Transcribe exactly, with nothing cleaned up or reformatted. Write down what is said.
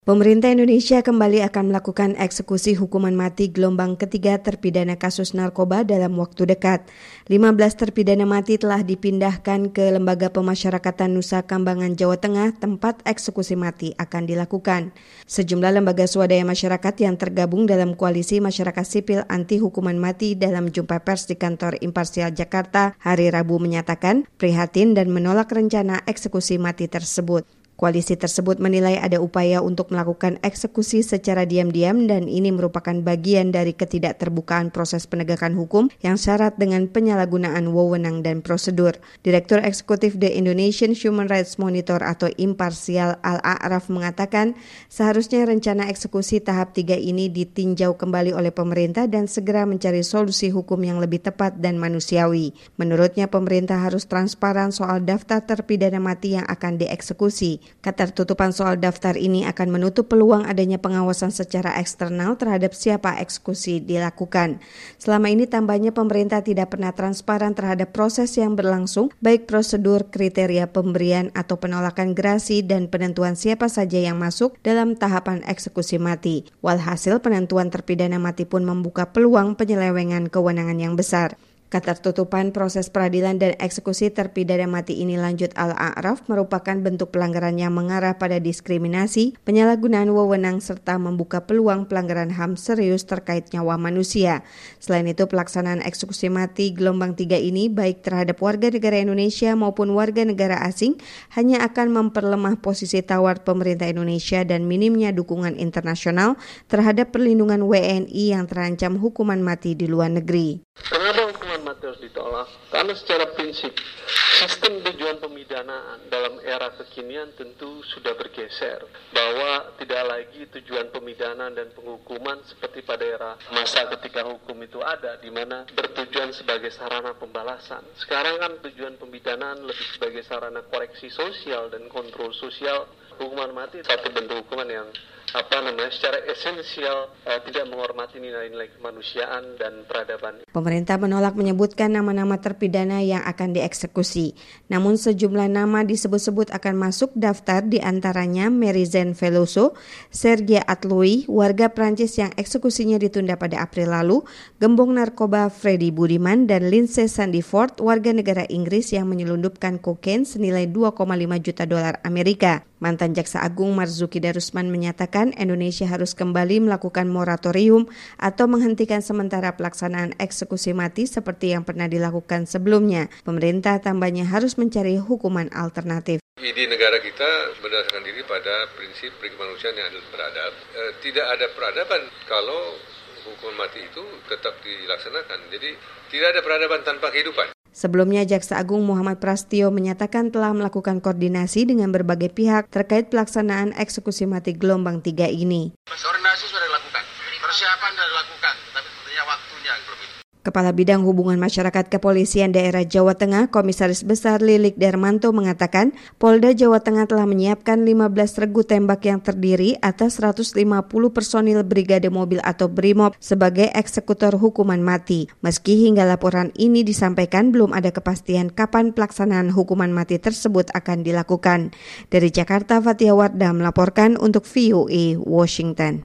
Pemerintah Indonesia kembali akan melakukan eksekusi hukuman mati gelombang ketiga terpidana kasus narkoba dalam waktu dekat. lima belas terpidana mati telah dipindahkan ke Lembaga Pemasyarakatan Nusa Kambangan, Jawa Tengah, tempat eksekusi mati akan dilakukan. Sejumlah lembaga swadaya masyarakat yang tergabung dalam Koalisi Masyarakat Sipil Anti Hukuman Mati dalam jumpa pers di kantor Imparsial Jakarta hari Rabu menyatakan prihatin dan menolak rencana eksekusi mati tersebut. Koalisi tersebut menilai ada upaya untuk melakukan eksekusi secara diam-diam dan ini merupakan bagian dari ketidakterbukaan proses penegakan hukum yang syarat dengan penyalahgunaan wewenang dan prosedur. Direktur Eksekutif The Indonesian Human Rights Monitor atau Imparsial Al-A'raf mengatakan seharusnya rencana eksekusi tahap tiga ini ditinjau kembali oleh pemerintah dan segera mencari solusi hukum yang lebih tepat dan manusiawi. Menurutnya pemerintah harus transparan soal daftar terpidana mati yang akan dieksekusi. Ketertutupan soal daftar ini akan menutup peluang adanya pengawasan secara eksternal terhadap siapa eksekusi dilakukan. Selama ini tambahnya pemerintah tidak pernah transparan terhadap proses yang berlangsung, baik prosedur, kriteria pemberian atau penolakan gerasi dan penentuan siapa saja yang masuk dalam tahapan eksekusi mati. Walhasil penentuan terpidana mati pun membuka peluang penyelewengan kewenangan yang besar. Ketertutupan proses peradilan dan eksekusi terpidana mati ini, lanjut Al-A'raf, merupakan bentuk pelanggaran yang mengarah pada diskriminasi, penyalahgunaan wewenang, serta membuka peluang pelanggaran H A M serius terkait nyawa manusia. Selain itu, pelaksanaan eksekusi mati gelombang tiga ini, baik terhadap warga negara Indonesia maupun warga negara asing, hanya akan memperlemah posisi tawar pemerintah Indonesia dan minimnya dukungan internasional terhadap perlindungan W N I yang terancam hukuman mati di luar negeri. Kenapa hukuman mati harus ditolak? Karena secara prinsip sistem tujuan pemidanaan dalam era kekinian tentu sudah bergeser, bahwa tidak lagi tujuan pemidanaan dan penghukuman seperti pada era masa ketika hukum itu ada, di mana bertujuan sebagai sarana pembalasan. Sekarang kan tujuan pemidanaan lebih sebagai sarana koreksi sosial dan kontrol sosial. Hukuman mati satu bentuk hukuman yang apa namanya secara esensial uh, tidak menghormati nilai-nilai kemanusiaan dan peradaban. Pemerintah menolak menyebutkan nama-nama terpidana yang akan dieksekusi. Namun sejumlah nama disebut-sebut akan masuk daftar, di antaranya Merizen Veloso, Serge Atloui, warga Prancis yang eksekusinya ditunda pada April lalu, gembong narkoba Freddy Budiman, dan Lindsay Sandiford, warga negara Inggris yang menyelundupkan kokain senilai dua koma lima juta dolar Amerika. Mantan Jaksa Agung Marzuki Darusman menyatakan Indonesia harus kembali melakukan moratorium atau menghentikan sementara pelaksanaan eksekusi mati seperti yang pernah dilakukan sebelumnya. Pemerintah tambahnya harus mencari hukuman alternatif. Di negara kita berdasarkan diri pada prinsip kemanusiaan yang adil beradab. E, tidak ada peradaban kalau hukuman mati itu tetap dilaksanakan. Jadi tidak ada peradaban tanpa kehidupan. Sebelumnya, Jaksa Agung Muhammad Prastio menyatakan telah melakukan koordinasi dengan berbagai pihak terkait pelaksanaan eksekusi mati gelombang tiga ini. Koordinasi sudah dilakukan, persiapan sudah dilakukan, tapi tentunya waktunya belum. Kepala Bidang Hubungan Masyarakat Kepolisian Daerah Jawa Tengah, Komisaris Besar Lilik Darmanto mengatakan, Polda Jawa Tengah telah menyiapkan lima belas regu tembak yang terdiri atas seratus lima puluh personil Brigade Mobil atau Brimob sebagai eksekutor hukuman mati. Meski hingga laporan ini disampaikan, belum ada kepastian kapan pelaksanaan hukuman mati tersebut akan dilakukan. Dari Jakarta, Fathia Wardah melaporkan untuk V O A Washington.